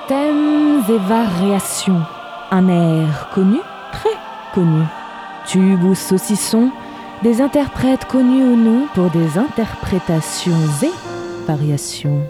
Thèmes et variations. Un air connu, très connu. Tube ou saucisson, des interprètes connus ou non pour des interprétations et variations.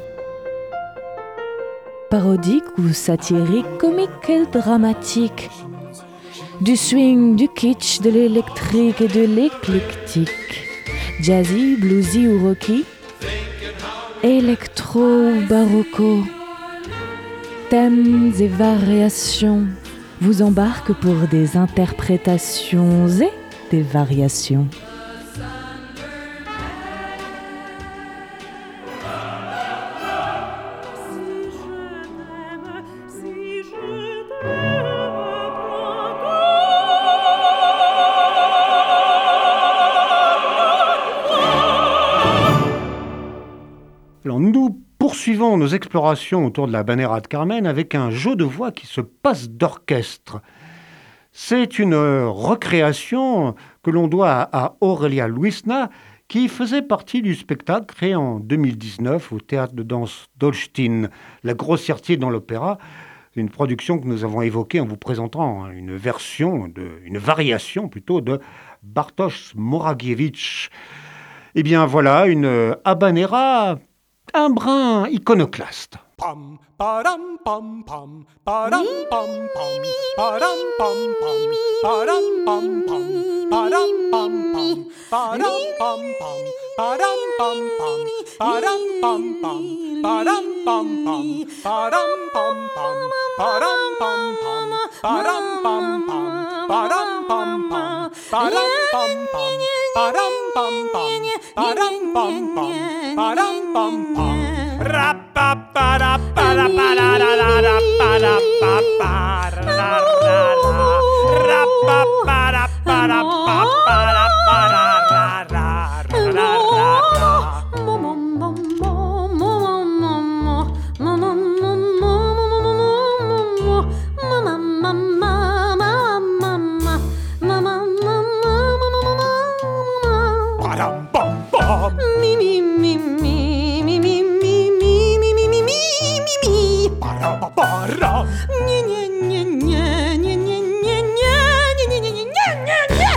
Parodique ou satirique, comique et dramatique. Du swing, du kitsch, de l'électrique et de l'éclectique. Jazzy, bluesy ou rocky. Électro ou barocco. Thèmes et variations vous embarquent pour des interprétations et des variations. Alors nous poursuivons nos explorations autour de la Banera de Carmen avec un jeu de voix qui se passe d'orchestre. C'est une recréation que l'on doit à Aurelia Luisna, qui faisait partie du spectacle créé en 2019 au théâtre de danse d'Olsztyn, La Grossièreté dans l'opéra, une production que nous avons évoquée en vous présentant une variation de Bartosz Moragiewicz. Eh bien voilà, une habanera un brin iconoclaste. Pam param pam pam param pam pam param pam pam param pam pam param pam pam param pam pam param pam pam param pam pam param pam pam param pam pam param pam pam param pam pam param pam pam param pam pam param pam pam param pam pam param pam pam rap pa para para para ra ra ra para pa para ra ra ra pa para para pa para para ra ra ra ra param pam pam mi mi mi mi mi mi mi mi mi mi mi mi mi para pa para nye nye nye nye nye nye nye nye nye nye nye nye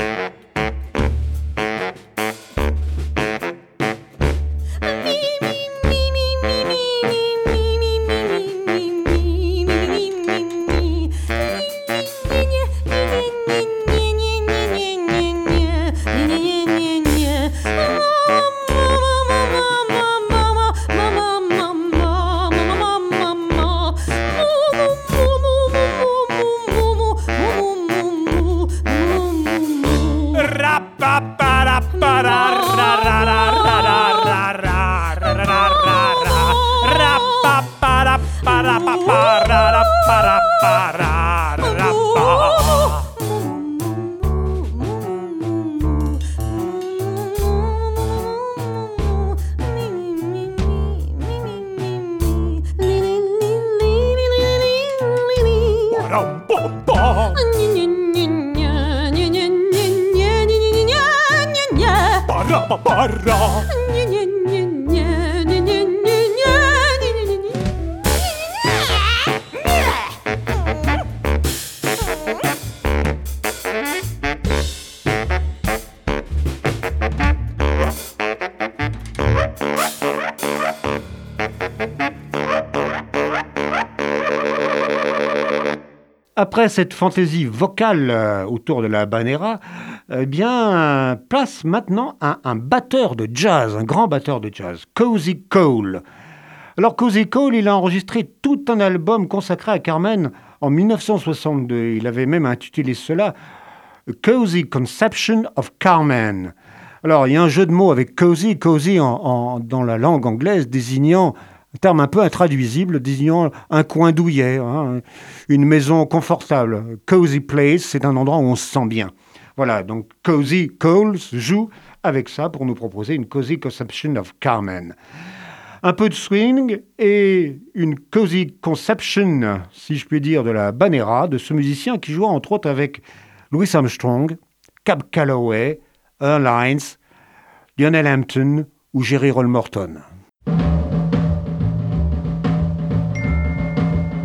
Après cette fantaisie vocale autour de la Banera, eh bien, place maintenant un batteur de jazz, un grand batteur de jazz, Cozy Cole. Alors Cozy Cole, il a enregistré tout un album consacré à Carmen en 1962. Il avait même intitulé cela A Cozy Conception of Carmen. Alors il y a un jeu de mots avec cozy, dans la langue anglaise désignant un terme un peu intraduisible, désignant un coin douillet, une maison confortable. Cozy place, c'est un endroit où on se sent bien. Voilà, donc Cozy Cole joue avec ça pour nous proposer une Cozy Conception of Carmen. Un peu de swing et une Cozy Conception, si je puis dire, de la Banera, de ce musicien qui joua entre autres avec Louis Armstrong, Cab Calloway, Earl Hines, Lionel Hampton ou Jerry Roll Morton.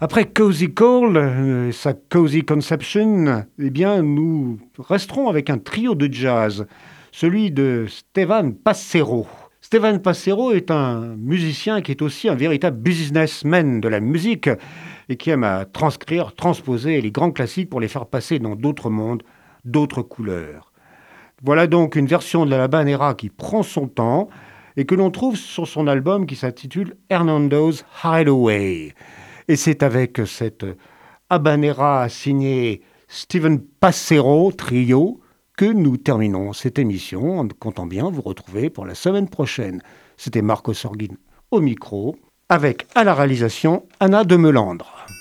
Après Cozy Cole, sa Cozy Conception, eh bien, nous resterons avec un trio de jazz, celui de Stéphane Passero. Stéphane Passero est un musicien qui est aussi un véritable businessman de la musique et qui aime à transcrire, transposer les grands classiques pour les faire passer dans d'autres mondes, d'autres couleurs. Voilà donc une version de la habanera qui prend son temps et que l'on trouve sur son album qui s'intitule Hernando's Hideaway. Et c'est avec cette habanera signée Steven Passero Trio que nous terminons cette émission en comptant bien vous retrouver pour la semaine prochaine. C'était Marco Sorgin au micro, avec à la réalisation Anna de Melandre.